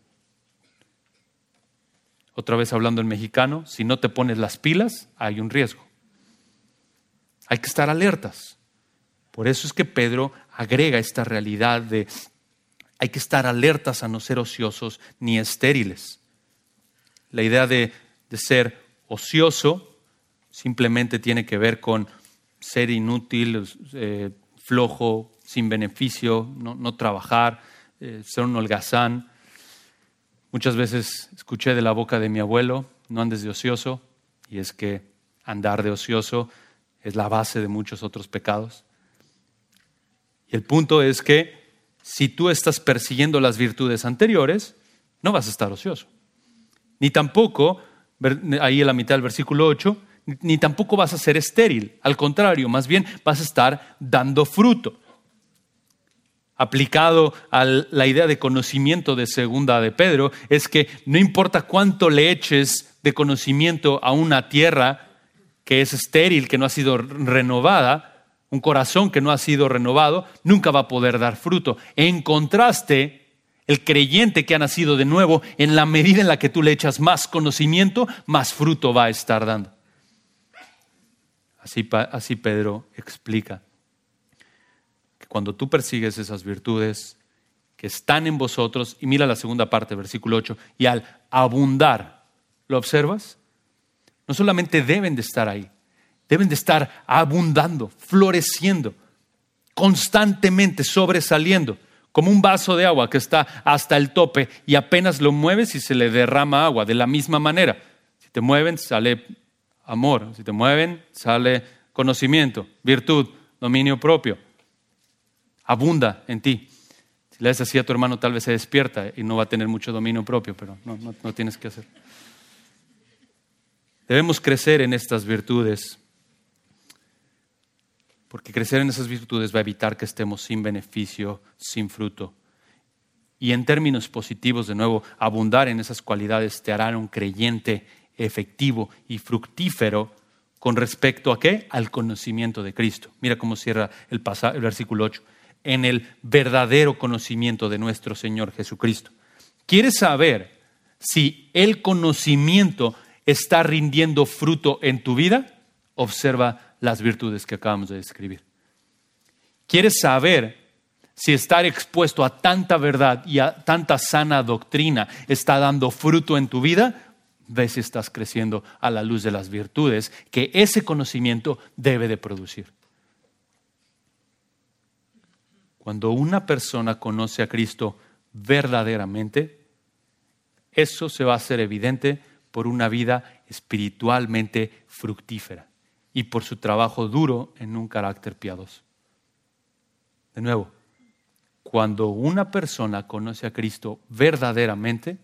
Otra vez hablando en mexicano, si no te pones las pilas, hay un riesgo. Hay que estar alertas. Por eso es que Pedro agrega esta realidad de hay que estar alertas a no ser ociosos ni estériles. La idea de, de de ser ocioso, simplemente tiene que ver con ser inútil, eh, flojo, sin beneficio, no, no trabajar, eh, ser un holgazán. Muchas veces escuché de la boca de mi abuelo, no andes de ocioso, y es que andar de ocioso es la base de muchos otros pecados. Y el punto es que si tú estás persiguiendo las virtudes anteriores, no vas a estar ocioso. Ni tampoco, ahí en la mitad del versículo ocho, ni tampoco vas a ser estéril. Al contrario, más bien vas a estar dando fruto. Aplicado a la idea de conocimiento de segunda de Pedro, es que no importa cuánto le eches de conocimiento a una tierra que es estéril, que no ha sido renovada, un corazón que no ha sido renovado, nunca va a poder dar fruto. En contraste, el creyente que ha nacido de nuevo, en la medida en la que tú le echas más conocimiento, más fruto va a estar dando. Así, así Pedro explica que cuando tú persigues esas virtudes que están en vosotros, y mira la segunda parte, versículo ocho, y al abundar, ¿lo observas? No solamente deben de estar ahí, deben de estar abundando, floreciendo, constantemente sobresaliendo, como un vaso de agua que está hasta el tope y apenas lo mueves y se le derrama agua. De la misma manera, si te mueven, sale amor. Si te mueven, sale conocimiento, virtud, dominio propio. Abunda en ti. Si le das así a tu hermano, tal vez se despierta y no va a tener mucho dominio propio, pero no, no, no tienes que hacer. Debemos crecer en estas virtudes, porque crecer en esas virtudes va a evitar que estemos sin beneficio, sin fruto. Y en términos positivos, de nuevo, abundar en esas cualidades te hará un creyente efectivo y fructífero con respecto a ¿qué? Al conocimiento de Cristo. Mira cómo cierra el, pasa- el versículo ocho. En el verdadero conocimiento de nuestro Señor Jesucristo. ¿Quieres saber si el conocimiento está rindiendo fruto en tu vida? Observa las virtudes que acabamos de describir. ¿Quieres saber si estar expuesto a tanta verdad y a tanta sana doctrina está dando fruto en tu vida? Ve si estás creciendo a la luz de las virtudes que ese conocimiento debe de producir. Cuando una persona conoce a Cristo verdaderamente, eso se va a hacer evidente por una vida espiritualmente fructífera y por su trabajo duro en un carácter piadoso. De nuevo, cuando una persona conoce a Cristo verdaderamente,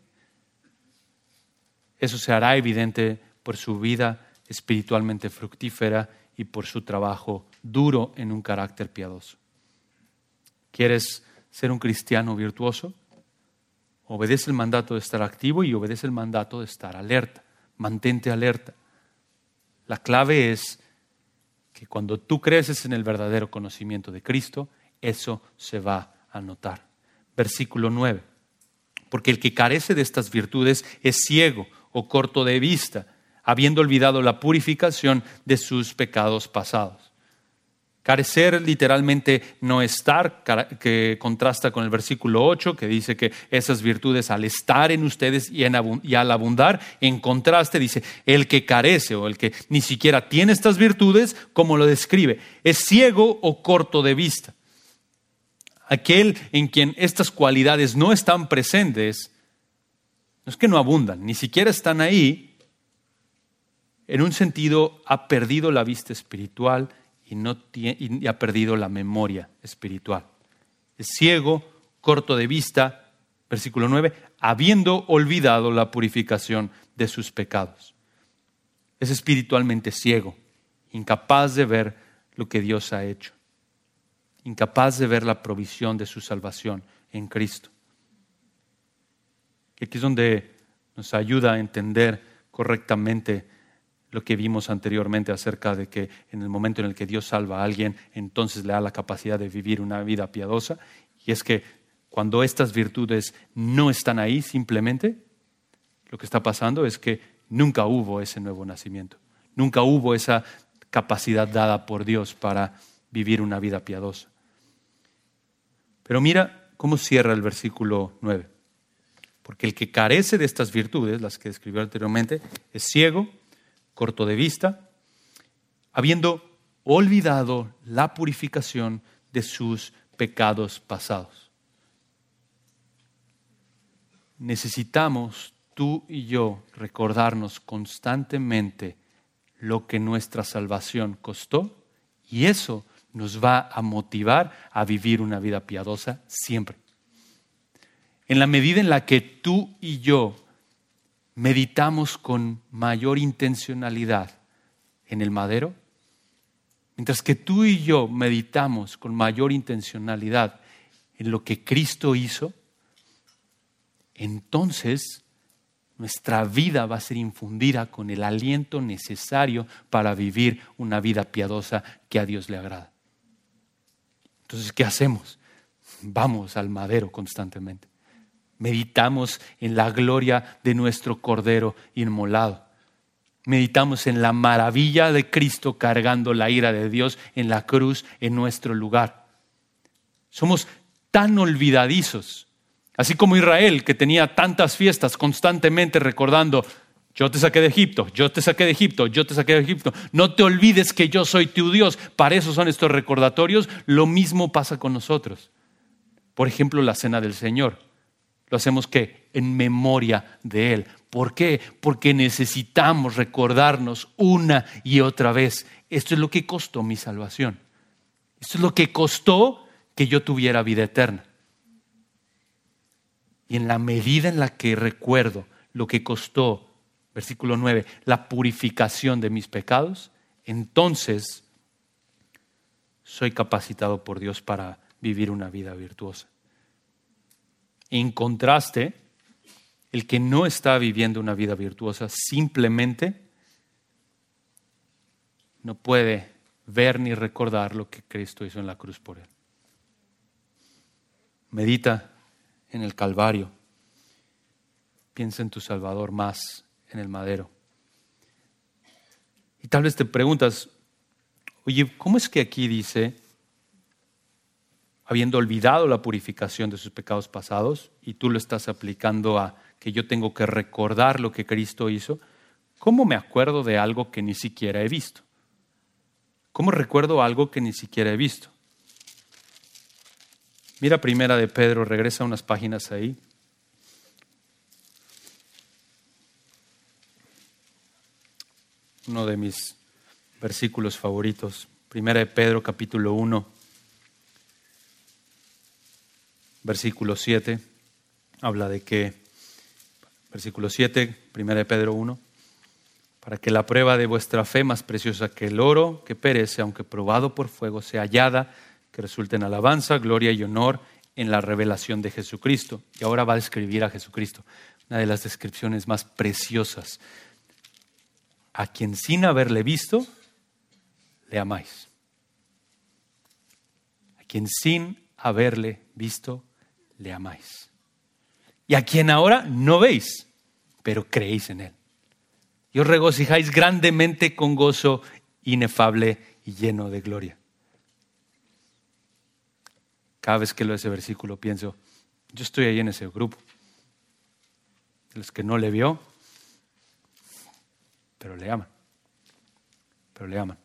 eso se hará evidente por su vida espiritualmente fructífera y por su trabajo duro en un carácter piadoso. ¿Quieres ser un cristiano virtuoso? Obedece el mandato de estar activo y obedece el mandato de estar alerta. Mantente alerta. La clave es que cuando tú creces en el verdadero conocimiento de Cristo, eso se va a notar. Versículo nueve. Porque el que carece de estas virtudes es ciego o corto de vista, habiendo olvidado la purificación de sus pecados pasados. Carecer literalmente no estar, que contrasta con el versículo ocho, que dice que esas virtudes al estar en ustedes y, en, y al abundar, en contraste dice, el que carece o el que ni siquiera tiene estas virtudes, como lo describe, es ciego o corto de vista. Aquel en quien estas cualidades no están presentes, no es que no abundan, ni siquiera están ahí, en un sentido ha perdido la vista espiritual y, no tiene, y ha perdido la memoria espiritual. Es ciego, corto de vista, versículo nueve, habiendo olvidado la purificación de sus pecados. Es espiritualmente ciego, incapaz de ver lo que Dios ha hecho, incapaz de ver la provisión de su salvación en Cristo. Y aquí es donde nos ayuda a entender correctamente lo que vimos anteriormente acerca de que en el momento en el que Dios salva a alguien, entonces le da la capacidad de vivir una vida piadosa. Y es que cuando estas virtudes no están ahí simplemente, lo que está pasando es que nunca hubo ese nuevo nacimiento. Nunca hubo esa capacidad dada por Dios para vivir una vida piadosa. Pero mira cómo cierra el versículo nueve. Porque el que carece de estas virtudes, las que describió anteriormente, es ciego, corto de vista, habiendo olvidado la purificación de sus pecados pasados. Necesitamos, tú y yo, recordarnos constantemente lo que nuestra salvación costó, y eso nos va a motivar a vivir una vida piadosa siempre. En la medida en la que tú y yo meditamos con mayor intencionalidad en el madero, mientras que tú y yo meditamos con mayor intencionalidad en lo que Cristo hizo, entonces nuestra vida va a ser infundida con el aliento necesario para vivir una vida piadosa que a Dios le agrada. Entonces, ¿qué hacemos? Vamos al madero constantemente. Meditamos en la gloria de nuestro Cordero inmolado. Meditamos en la maravilla de Cristo cargando la ira de Dios en la cruz en nuestro lugar. Somos tan olvidadizos, así como Israel, que tenía tantas fiestas constantemente recordando: yo te saqué de Egipto, yo te saqué de Egipto, yo te saqué de Egipto. No te olvides que yo soy tu Dios. Para eso son estos recordatorios. Lo mismo pasa con nosotros. Por ejemplo, la Cena del Señor. Lo hacemos ¿qué? En memoria de Él. ¿Por qué? Porque necesitamos recordarnos una y otra vez: esto es lo que costó mi salvación. Esto es lo que costó que yo tuviera vida eterna. Y en la medida en la que recuerdo lo que costó, versículo nueve, la purificación de mis pecados, entonces soy capacitado por Dios para vivir una vida virtuosa. En contraste, el que no está viviendo una vida virtuosa simplemente no puede ver ni recordar lo que Cristo hizo en la cruz por él. Medita en el Calvario. Piensa en tu Salvador más en el madero. Y tal vez te preguntas: oye, ¿cómo es que aquí dice, habiendo olvidado la purificación de sus pecados pasados, y tú lo estás aplicando a que yo tengo que recordar lo que Cristo hizo? ¿Cómo me acuerdo de algo que ni siquiera he visto? ¿Cómo recuerdo algo que ni siquiera he visto? Mira Primera de Pedro, regresa unas páginas ahí. Uno de mis versículos favoritos. Primera de Pedro, capítulo uno, versículo siete. Habla de que, versículo siete, Primera de Pedro uno, para que la prueba de vuestra fe, más preciosa que el oro que perece, aunque probado por fuego, sea hallada, que resulte en alabanza, gloria y honor en la revelación de Jesucristo. Y ahora va a describir a Jesucristo, una de las descripciones más preciosas: a quien sin haberle visto, le amáis. A quien sin haberle visto, le amáis. Y a quien ahora no veis, pero creéis en él. Y os regocijáis grandemente con gozo inefable y lleno de gloria. Cada vez que leo ese versículo pienso: yo estoy ahí en ese grupo. Los que no le vio, pero le aman. Pero le aman.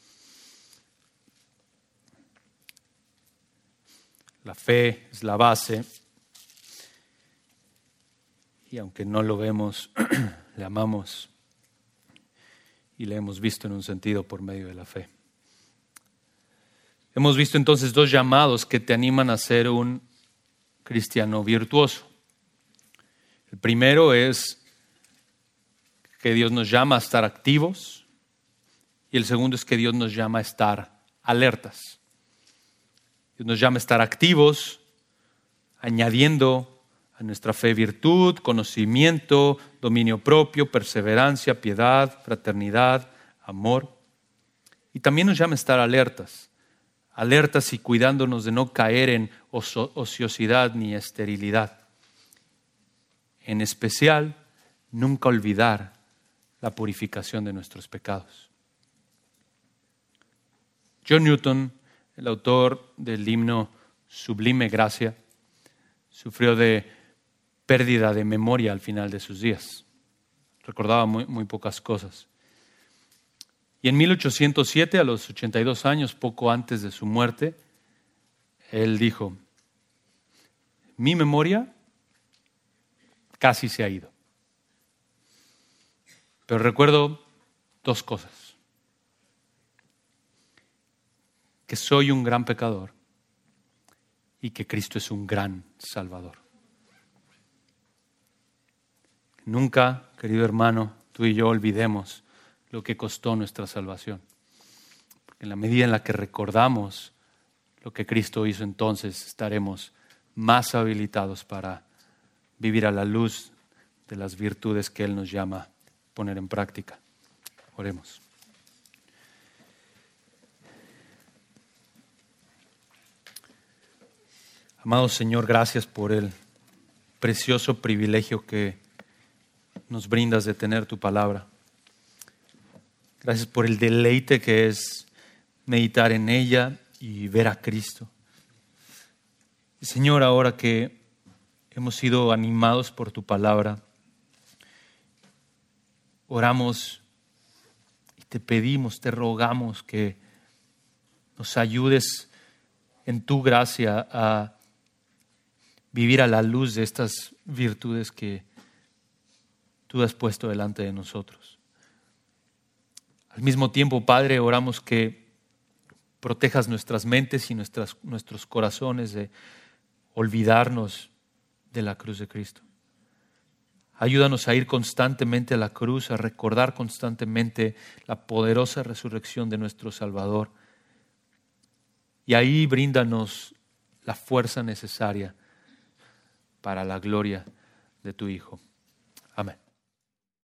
La fe es la base. Y aunque no lo vemos, le amamos. Y le hemos visto en un sentido por medio de la fe. Hemos visto entonces dos llamados que te animan a ser un cristiano virtuoso. El primero es que Dios nos llama a estar activos, y el segundo es que Dios nos llama a estar alertas. Dios nos llama a estar activos, añadiendo a nuestra fe virtud, conocimiento, dominio propio, perseverancia, piedad, fraternidad, amor. Y también nos llama a estar alertas. Alertas y cuidándonos de no caer en ociosidad ni esterilidad. En especial, nunca olvidar la purificación de nuestros pecados. John Newton, el autor del himno Sublime Gracia, sufrió de pérdida de memoria al final de sus días. Recordaba muy, muy pocas cosas. Y en mil ochocientos siete, a los ochenta y dos años, poco antes de su muerte, él dijo: mi memoria casi se ha ido. Pero recuerdo dos cosas: que soy un gran pecador y que Cristo es un gran Salvador. Nunca, querido hermano, tú y yo olvidemos lo que costó nuestra salvación. Porque en la medida en la que recordamos lo que Cristo hizo, entonces estaremos más habilitados para vivir a la luz de las virtudes que Él nos llama a poner en práctica. Oremos. Amado Señor, gracias por el precioso privilegio que nos brindas de tener tu palabra. Gracias por el deleite que es meditar en ella y ver a Cristo. Y Señor, ahora que hemos sido animados por tu palabra, oramos y te pedimos, te rogamos que nos ayudes en tu gracia a vivir a la luz de estas virtudes que tú has puesto delante de nosotros. Al mismo tiempo, Padre, oramos que protejas nuestras mentes y nuestras, nuestros corazones de olvidarnos de la cruz de Cristo. Ayúdanos a ir constantemente a la cruz, a recordar constantemente la poderosa resurrección de nuestro Salvador. Y ahí bríndanos la fuerza necesaria para la gloria de tu Hijo.